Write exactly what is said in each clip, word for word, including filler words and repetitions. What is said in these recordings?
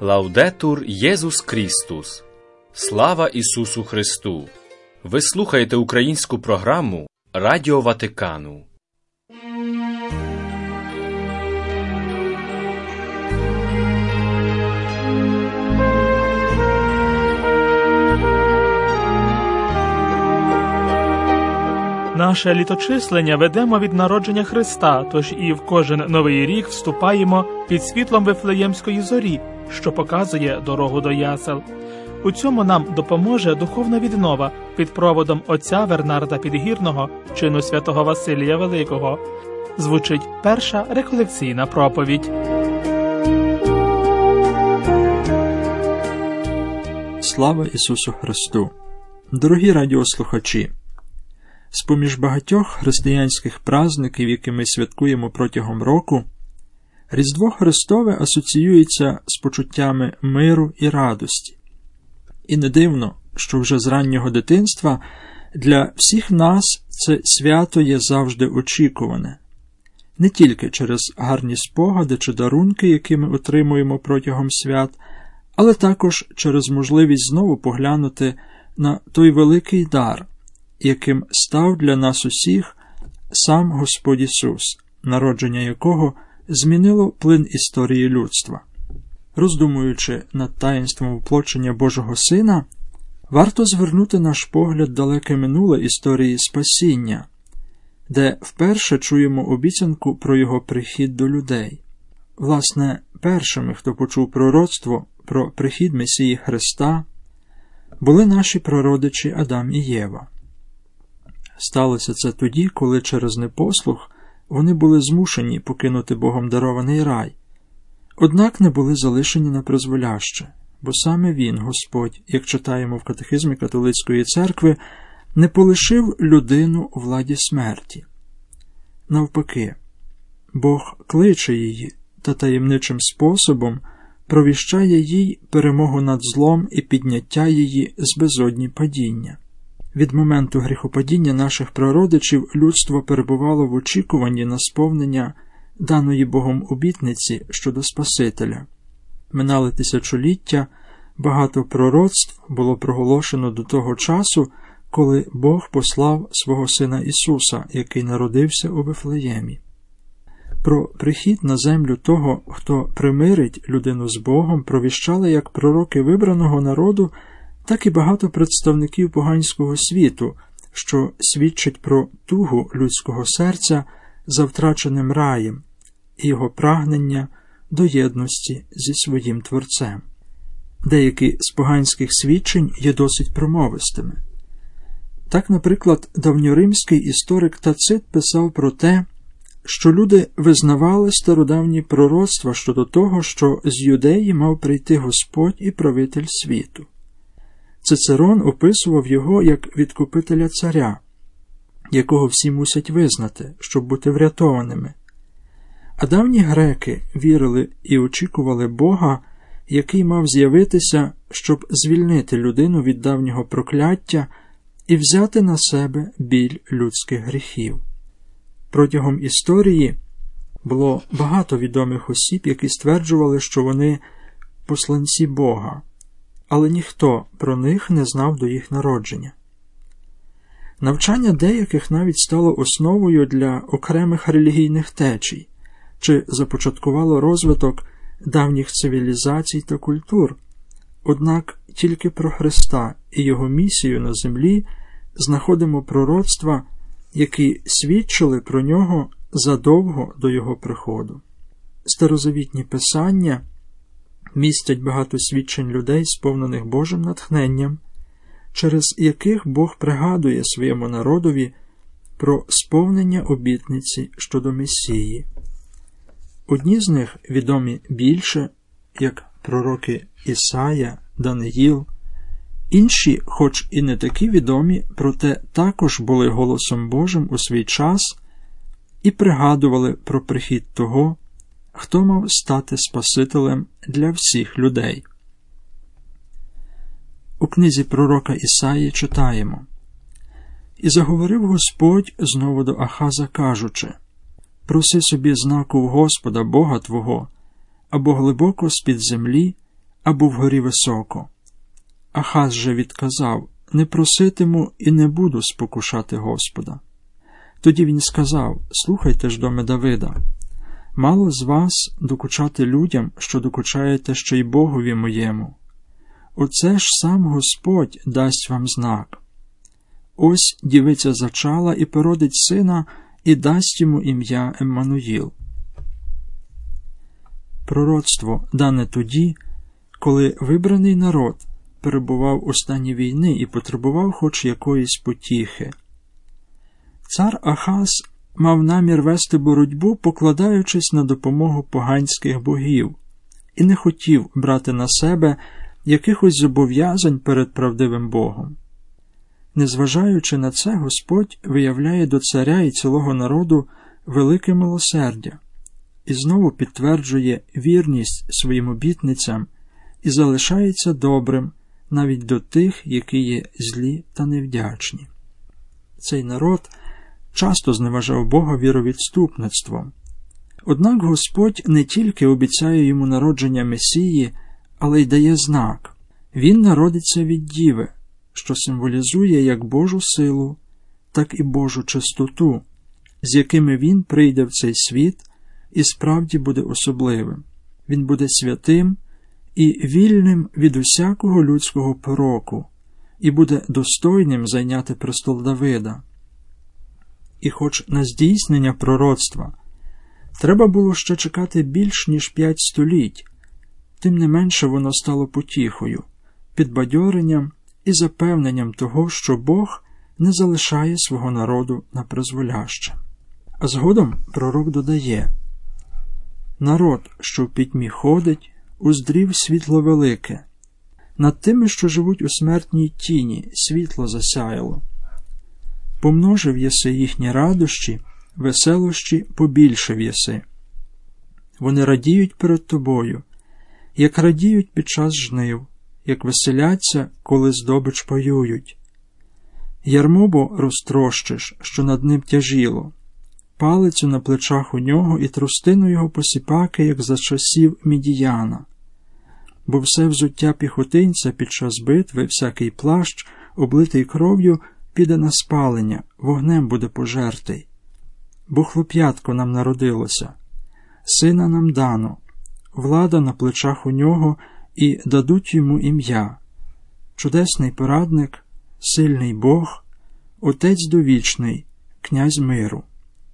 Лаудетур Єсус Крістус. Слава Ісусу Христу! Ви слухаєте українську програму Радіо Ватикану. Наше літочислення ведемо від народження Христа, тож і в кожен новий рік вступаємо під світлом Вифлеємської зорі, що показує дорогу до ясел. У цьому нам допоможе духовна віднова під проводом отця Вернарда Підгірного, чину святого Василія Великого. Звучить перша реколекційна проповідь. Слава Ісусу Христу! Дорогі радіослухачі! З-поміж багатьох християнських праздників, які ми святкуємо протягом року, Різдво Христове асоціюється з почуттями миру і радості. І не дивно, що вже з раннього дитинства для всіх нас це свято є завжди очікуване. Не тільки через гарні спогади чи дарунки, які ми отримуємо протягом свят, але також через можливість знову поглянути на той великий дар, яким став для нас усіх сам Господь Ісус, народження якого змінило плин історії людства. Роздумуючи над таїнством воплочення Божого Сина, варто звернути наш погляд далеке минуле історії спасіння, де вперше чуємо обіцянку про Його прихід до людей. Власне, першими, хто почув пророцтво про прихід Месії Христа, були наші прародичі Адам і Єва. Сталося це тоді, коли через непослух вони були змушені покинути Богом дарований рай, однак не були залишені на призволяще, бо саме Він, Господь, як читаємо в катехизмі католицької церкви, не полишив людину у владі смерті. Навпаки, Бог кличе її та таємничим способом провіщає їй перемогу над злом і підняття її з безодні падіння. Від моменту гріхопадіння наших прародичів людство перебувало в очікуванні на сповнення даної Богом обітниці щодо Спасителя. Минали тисячоліття, багато пророцтв було проголошено до того часу, коли Бог послав свого Сина Ісуса, який народився у Вифлеємі. Про прихід на землю того, хто примирить людину з Богом, провіщали як пророки вибраного народу, так і багато представників поганського світу, що свідчить про тугу людського серця за втраченим раєм і його прагнення до єдності зі своїм Творцем. Деякі з поганських свідчень є досить промовистими. Так, наприклад, давньоримський історик Тацит писав про те, що люди визнавали стародавні пророцтва щодо того, що з Юдеї мав прийти Господь і правитель світу. Цицерон описував його як відкупителя царя, якого всі мусять визнати, щоб бути врятованими. А давні греки вірили і очікували Бога, який мав з'явитися, щоб звільнити людину від давнього прокляття і взяти на себе біль людських гріхів. Протягом історії було багато відомих осіб, які стверджували, що вони посланці Бога, але ніхто про них не знав до їх народження. Навчання деяких навіть стало основою для окремих релігійних течій, чи започаткувало розвиток давніх цивілізацій та культур. Однак тільки про Христа і Його місію на землі знаходимо пророцтва, які свідчили про Нього задовго до Його приходу. Старозавітні писання містять багато свідчень людей, сповнених Божим натхненням, через яких Бог пригадує своєму народові про сповнення обітниці щодо Месії. Одні з них відомі більше, як пророки Ісая, Даниїл. Інші, хоч і не такі відомі, проте також були голосом Божим у свій час і пригадували про прихід того, хто мав стати Спасителем для всіх людей. У книзі пророка Ісаї читаємо: «І заговорив Господь знову до Ахаза, кажучи: проси собі знаку в Господа Бога твого, або глибоко з-під землі, або вгорі високо. Ахаз же відказав: не проситиму і не буду спокушати Господа. Тоді він сказав: слухайте ж, доме Давида, мало з вас докучати людям, що докучаєте ще й Богові моєму. Оце ж сам Господь дасть вам знак. Ось дівиця зачала і породить сина, і дасть йому ім'я Еммануїл. Пророцтво дане тоді, коли вибраний народ перебував у стані війни і потребував хоч якоїсь потіхи. Цар Ахаз мав намір вести боротьбу, покладаючись на допомогу поганських богів, і не хотів брати на себе якихось зобов'язань перед правдивим Богом. Незважаючи на це, Господь виявляє до царя і цілого народу велике милосердя і знову підтверджує вірність своїм обітницям і залишається добрим навіть до тих, які є злі та невдячні. Цей народ часто зневажав Бога віровідступництвом. Однак Господь не тільки обіцяє йому народження Месії, але й дає знак. Він народиться від діви, що символізує як Божу силу, так і Божу чистоту, з якими він прийде в цей світ і справді буде особливим. Він буде святим і вільним від усякого людського пороку, і буде достойним зайняти престол Давида. І хоч на здійснення пророцтва треба було ще чекати більш ніж п'ять століть, тим не менше воно стало потіхою, підбадьоренням і запевненням того, що Бог не залишає свого народу на призволяще. А згодом пророк додає: «Народ, що в пітьмі ходить, уздрів світло велике. Над тими, що живуть у смертній тіні, світло засяяло. Помножив єси їхні радощі, веселощі побільшив єси. Вони радіють перед тобою, як радіють під час жнив, як веселяться, коли здобич поюють. Ярмо бо розтрощиш, що над ним тяжіло, палицю на плечах у нього і тростину його посіпаки, як за часів Мідіяна. Бо все взуття піхотинця під час битви, всякий плащ, облитий кров'ю, піде на спалення, вогнем буде пожертий. Бо хлоп'ятко нам народилося, сина нам дано, влада на плечах у нього, і дадуть йому ім'я. Чудесний порадник, сильний Бог, Отець довічний, князь миру.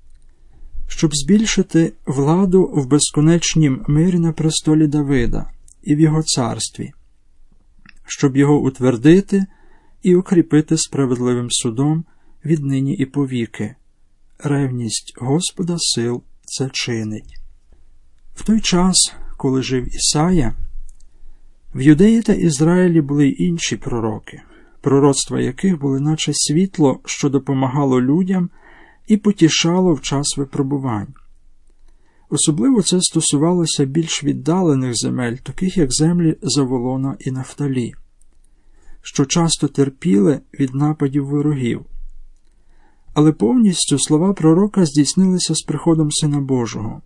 Щоб збільшити владу в безконечнім мирі на престолі Давида і в його царстві, щоб його утвердити і укріпити справедливим судом віднині і повіки. Ревність Господа сил це чинить». В той час, коли жив Ісая, в Юдеї та Ізраїлі були й інші пророки, пророцтва яких були наче світло, що допомагало людям і потішало в час випробувань. Особливо це стосувалося більш віддалених земель, таких як землі Заволона і Нафталі, що часто терпіли від нападів ворогів. Але повністю слова пророка здійснилися з приходом Сина Божого.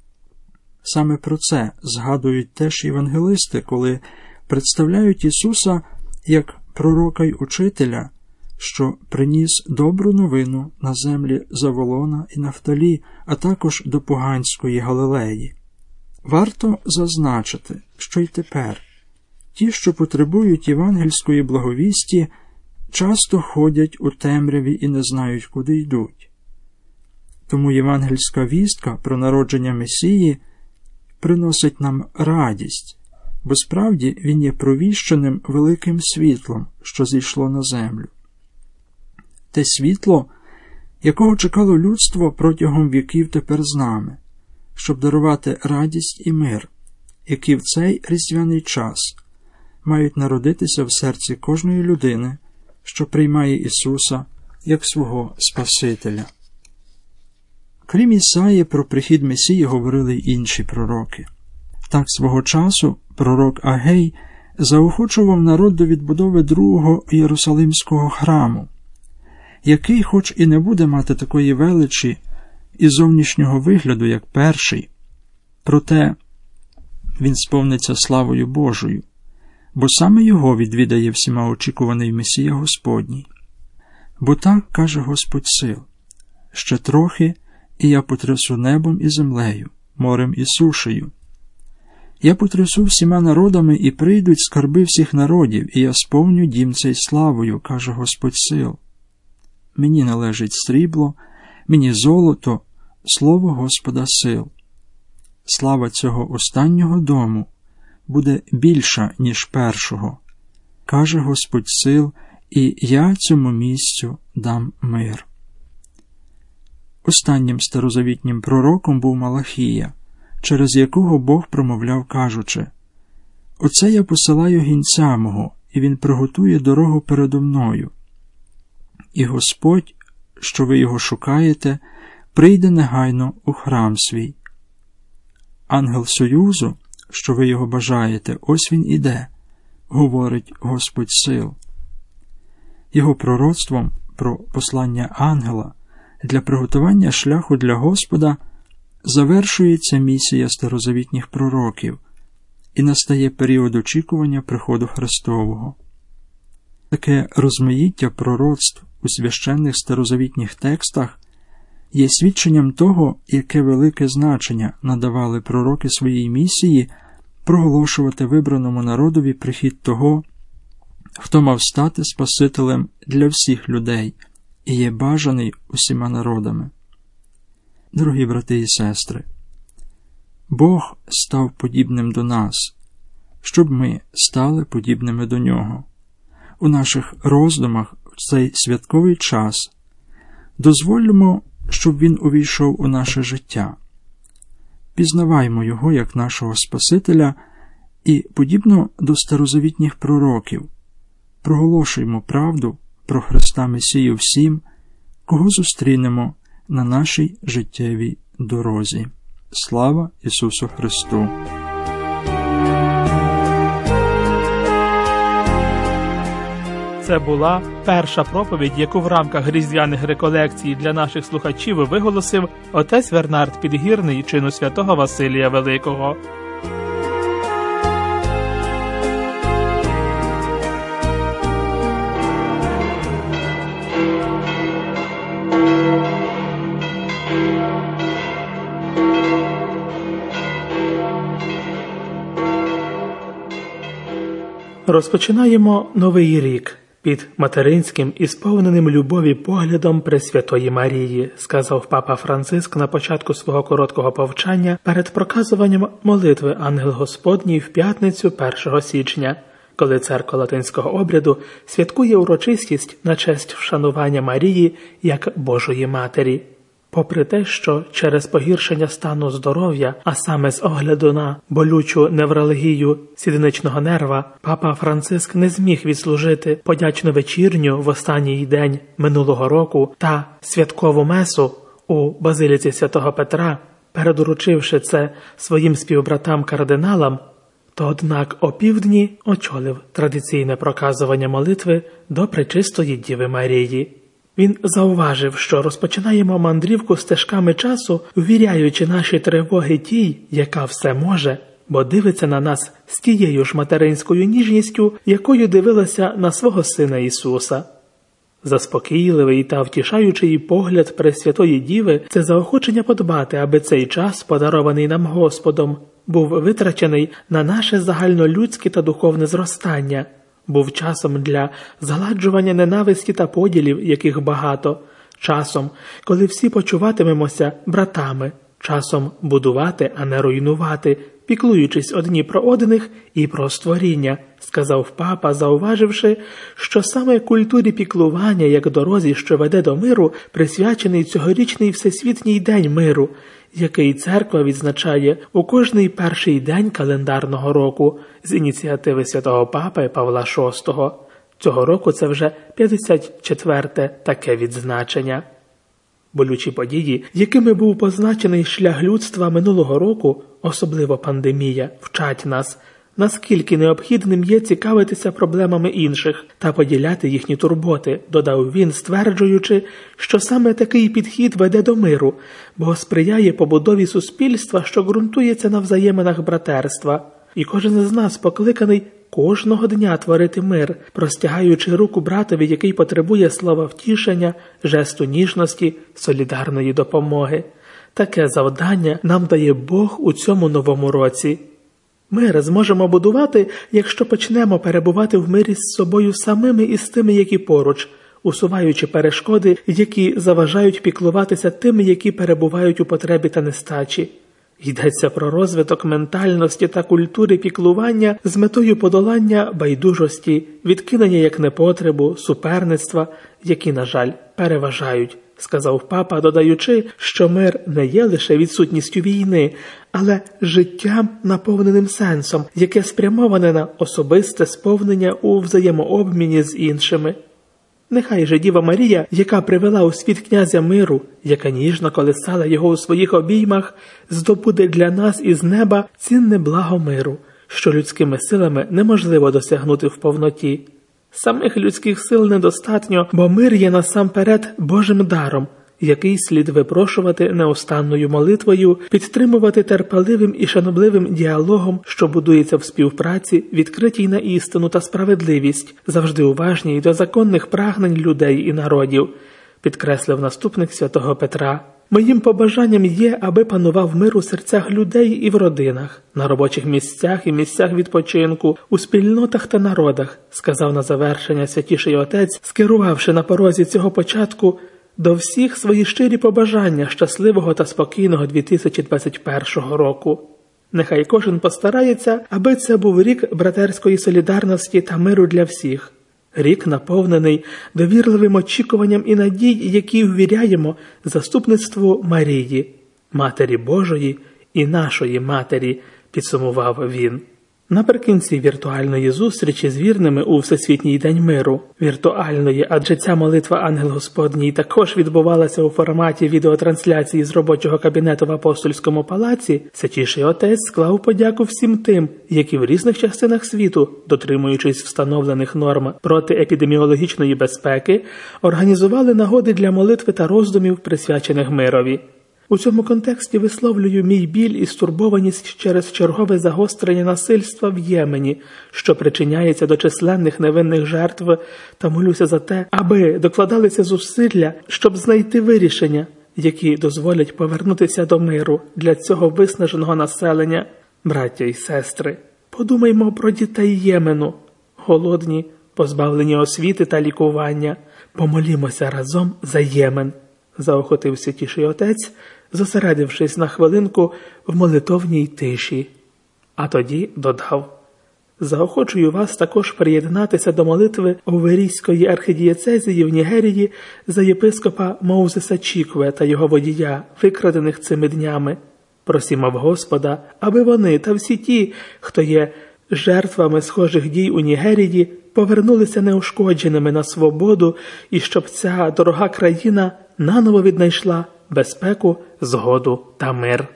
Саме про це згадують теж євангелисти, коли представляють Ісуса як пророка й учителя, що приніс добру новину на землі Заволона і Нафталі, а також до поганської Галилеї. Варто зазначити, що й тепер ті, що потребують євангельської благовісті, часто ходять у темряві і не знають, куди йдуть. Тому євангельська вістка про народження Месії приносить нам радість, бо справді він є провіщеним великим світлом, що зійшло на землю. Те світло, якого чекало людство протягом віків тепер з нами, щоб дарувати радість і мир, які в цей різдвяний час мають народитися в серці кожної людини, що приймає Ісуса як свого Спасителя. Крім Ісаї, про прихід Месії говорили й інші пророки. Так свого часу пророк Агей заохочував народ до відбудови другого Єрусалимського храму, який хоч і не буде мати такої величі і зовнішнього вигляду, як перший, проте він сповниться славою Божою, бо саме його відвідає всіма очікуваний Месія Господній. Бо так каже Господь сил: ще трохи, і я потрясу небом і землею, морем і сушею. Я потрясу всіма народами, і прийдуть скарби всіх народів, і я сповню дім цей славою, каже Господь сил. Мені належить срібло, мені золото, слово Господа сил. Слава цього останнього дому буде більша, ніж першого, каже Господь сил, і я цьому місцю дам мир. Останнім старозавітнім пророком був Малахія, через якого Бог промовляв, кажучи: «Оце я посилаю гінця мого, і він приготує дорогу передо мною. І Господь, що ви його шукаєте, прийде негайно у храм свій. Ангел союзу, що ви його бажаєте, ось він іде, говорить Господь сил». Його пророцтвом про послання ангела для приготування шляху для Господа завершується місія старозавітніх пророків, і настає період очікування приходу Христового. Таке розмаїття пророцтв у священних старозавітніх текстах є свідченням того, яке велике значення надавали пророки своїй місії проголошувати вибраному народові прихід того, хто мав стати Спасителем для всіх людей і є бажаний усіма народами. Дорогі брати і сестри, Бог став подібним до нас, щоб ми стали подібними до Нього. У наших роздумах в цей святковий час дозволимо, щоб Він увійшов у наше життя. Пізнаваймо Його як нашого Спасителя і, подібно до старозавітніх пророків, проголошуємо правду про Христа Месію всім, кого зустрінемо на нашій життєвій дорозі. Слава Ісусу Христу! Це була перша проповідь, яку в рамках різдвяних реколекцій для наших слухачів виголосив отець Вернард Підгірний чину святого Василія Великого. Розпочинаємо новий рік під материнським і сповненим любові поглядом Пресвятої Марії, сказав папа Франциск на початку свого короткого повчання перед проказуванням молитви Ангел Господній в п'ятницю першого січня, коли церква латинського обряду святкує урочистість на честь вшанування Марії як Божої Матері. Попри те, що через погіршення стану здоров'я, а саме з огляду на болючу невралгію сідничного нерва, папа Франциск не зміг відслужити подячну вечірню в останній день минулого року та святкову месу у базиліці святого Петра, передуручивши це своїм співбратам-кардиналам, то однак опівдні очолив традиційне проказування молитви до Пречистої Діви Марії. Він зауважив, що розпочинаємо мандрівку стежками часу, ввіряючи наші тривоги тій, яка все може, бо дивиться на нас з тією ж материнською ніжністю, якою дивилася на свого Сина Ісуса. Заспокійливий та втішаючий погляд Пресвятої Діви – це заохочення подбати, аби цей час, подарований нам Господом, був витрачений на наше загальнолюдське та духовне зростання, був часом для згладжування ненависті та поділів, яких багато, часом, коли всі почуватимемося братами, часом будувати, а не руйнувати, піклуючись одні про одних і про створіння, сказав папа, зауваживши, що саме культурі піклування, як дорозі, що веде до миру, присвячений цьогорічний Всесвітній день миру, який церква відзначає у кожний перший день календарного року з ініціативи святого папи Павла шостого. Цього року це вже п'ятдесят четверте таке відзначення. Болючі події, якими був позначений шлях людства минулого року, особливо пандемія, вчать нас наскільки необхідним є цікавитися проблемами інших та поділяти їхні турботи, додав він, стверджуючи, що саме такий підхід веде до миру, бо сприяє побудові суспільства, що ґрунтується на взаєминах братерства. І кожен з нас покликаний кожного дня творити мир, простягаючи руку братові, який потребує слова втішення, жесту ніжності, солідарної допомоги. Таке завдання нам дає Бог у цьому новому році. Мир зможемо будувати, якщо почнемо перебувати в мирі з собою самими і з тими, які поруч, усуваючи перешкоди, які заважають піклуватися тими, які перебувають у потребі та нестачі. Йдеться про розвиток ментальності та культури піклування з метою подолання байдужості, відкинення як непотребу, суперництва, які, на жаль, переважають, сказав папа, додаючи, що мир не є лише відсутністю війни, але життям, наповненим сенсом, яке спрямоване на особисте сповнення у взаємообміні з іншими. Нехай же Діва Марія, яка привела у світ князя миру, яка ніжно колисала його у своїх обіймах, здобуде для нас із неба цінне благо миру, що людськими силами неможливо досягнути в повноті. Самих людських сил недостатньо, бо мир є насамперед Божим даром, який слід випрошувати неустанною молитвою, підтримувати терпеливим і шанобливим діалогом, що будується в співпраці, відкритій на істину та справедливість, завжди уважній до законних прагнень людей і народів, підкреслив наступник святого Петра. Моїм побажанням є, аби панував мир у серцях людей і в родинах, на робочих місцях і місцях відпочинку, у спільнотах та народах, сказав на завершення Святіший Отець, скерувавши на порозі цього початку до всіх свої щирі побажання щасливого та спокійного дві тисячі двадцять першого року. Нехай кожен постарається, аби це був рік братерської солідарності та миру для всіх. Рік, наповнений довірливим очікуванням і надій, які ввіряємо заступництву Марії, Матері Божої і нашої Матері, підсумував він. Наприкінці віртуальної зустрічі з вірними у Всесвітній день миру, віртуальної, адже ця молитва Ангел Господній також відбувалася у форматі відеотрансляції з робочого кабінету в Апостольському палаці, Святіший Отець склав подяку всім тим, які в різних частинах світу, дотримуючись встановлених норм протиепідеміологічної безпеки, організували нагоди для молитви та роздумів, присвячених мирові. У цьому контексті висловлюю мій біль і стурбованість через чергове загострення насильства в Ємені, що причиняється до численних невинних жертв, та молюся за те, аби докладалися зусилля, щоб знайти вирішення, які дозволять повернутися до миру для цього виснаженого населення. Браття і сестри, подумаймо про дітей Ємену, голодні, позбавлені освіти та лікування. Помолімося разом за Ємен, заохотив Святіший Отець, зосередившись на хвилинку в молитовній тиші. А тоді додав: заохочую вас також приєднатися до молитви Оверійської архідієцезії в Нігерії за єпископа Моузеса Чікве та його водія, викрадених цими днями. Просімо в Господа, аби вони та всі ті, хто є жертвами схожих дій у Нігерії, повернулися неушкодженими на свободу, і щоб ця дорога країна наново віднайшла безпеку, згоду та мир.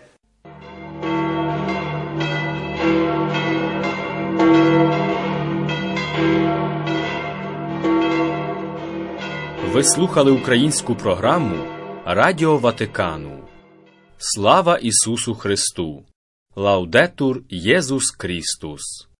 Ви слухали українську програму Радіо Ватикану. Слава Ісусу Христу! Лаудетур Єсус Крістус!